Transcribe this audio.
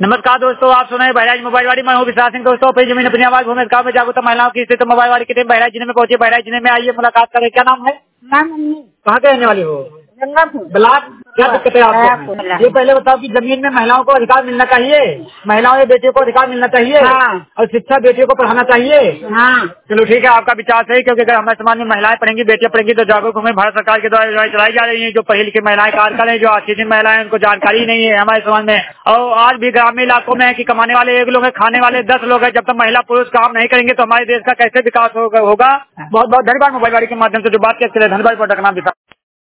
नमस्कार दोस्तों, आप सुन रहे हैं बहराइच मोबाइल वाली। मैं हूँ विश्वास सिंह। दोस्तों अपनी जमीन अपनी आवाज भूमि गाँव में जागरूकता महिलाओं की स्थिति मोबाइल वाली की टीम बहराइच जिले में पहुंची। बहराइच जिले में आइए, मुलाकात करें। क्या नाम है? कहाँ के रहने वाली हो? ब्लॉक। क्या दिक्कत है आपको? ये पहले बताओ कि जमीन में महिलाओं को अधिकार मिलना चाहिए, महिलाओं या बेटियों को अधिकार मिलना चाहिए। और शिक्षा बेटियों को पढ़ाना चाहिए। चलो ठीक है, आपका विचार सही, क्योंकि अगर हमारे समाज में महिलाएं पढ़ेंगी, बेटियां पढ़ेंगी तो जागरूक होंगे। भारत सरकार के द्वारा योजनाएं चलाई जा रही है। जो पढ़ी लिखी महिलाएं कार्य करें, जो अशिक्षित महिलाएं उनको जानकारी नहीं है हमारे समाज में। और आज भी ग्रामीण इलाकों में है कि कमाने वाले 1 लोग है, खाने वाले 10 लोग है। जब तक महिला पुरुष काम नहीं करेंगे तो हमारे देश का कैसे विकास होगा? बहुत बहुत धन्यवाद मोबाइल वाली के माध्यम से जो बात किया। धन्यवाद।